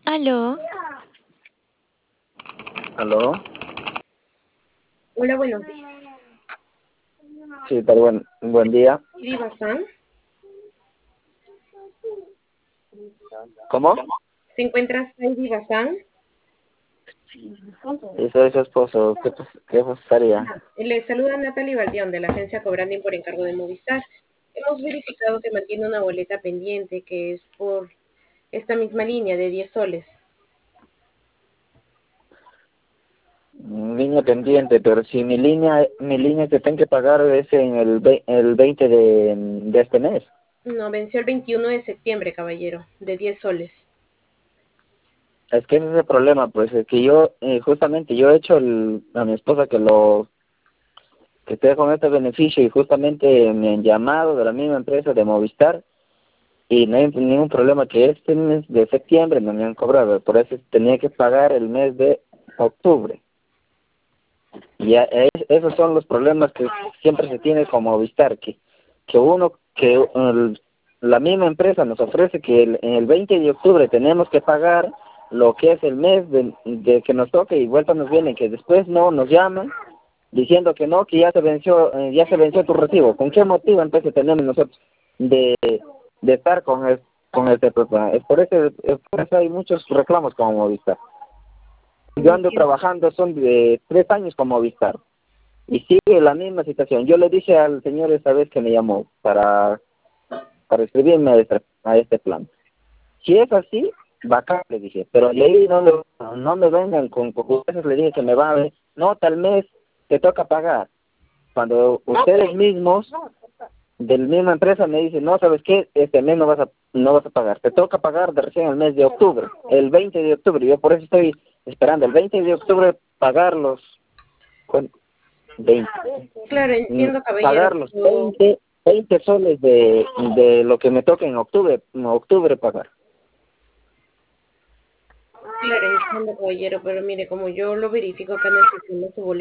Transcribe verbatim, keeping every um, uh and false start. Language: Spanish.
Aló, ¿Aló? Hola, buenos días. Sí, pero buen, buen día. Viva-san, ¿Cómo? ¿se encuentra Viva-san? Y soy su esposo. ¿Qué, pas- qué pasaría? Le saluda Natalie Baldeón de la agencia Cobranding por encargo de Movistar. Hemos verificado que mantiene una boleta pendiente que es por esta misma línea de diez soles. Línea pendiente, pero si mi línea mi línea que tengo que pagar es en el, ve- el veinte de, de este mes. No, venció el veintiuno de septiembre, caballero, de diez soles. Es que ese es el problema, pues, es que yo, eh, justamente, yo he hecho el, a mi esposa que lo, que esté con este beneficio y justamente me han llamado de la misma empresa de Movistar y no hay ningún problema que este mes de septiembre no me han cobrado, por eso tenía que pagar el mes de octubre. Y ya, es- esos son los problemas que siempre se tiene con Movistar, que, que uno, que el- la misma empresa nos ofrece que el- en el veinte de octubre tenemos que pagar lo que es el mes de, de que nos toque y vuelta nos viene, que después no nos llaman diciendo que no, que ya se venció, eh, ya se venció tu recibo. ¿Con qué motivo entonces tenemos nosotros de, de estar con el, con este programa? Es por eso, es por eso hay muchos reclamos con Movistar. Yo ando Entiendo. trabajando, son de tres años con Movistar y sigue la misma situación. Yo le dije al señor esta vez que me llamó para, para inscribirme a este, a este plan. Si es así, bacán, le dije, pero de ahí no, me- no me vengan con veces le dije que me va a ver, no, tal mes te toca pagar. Cuando ustedes mismos, de la misma empresa, me dicen, no, ¿sabes qué? Este mes no vas a, no vas a pagar, te toca pagar de recién el mes de octubre, el veinte de octubre, yo por eso estoy esperando el veinte de octubre pagar los, veinte, Claro, mm, entiendo, caballero, pagar los pero veinte, veinte soles de, de lo que me toca en octubre, en octubre pagar. claro, entiendo, caballero, pero mire, como yo lo verifico acá en el sistema, su boleta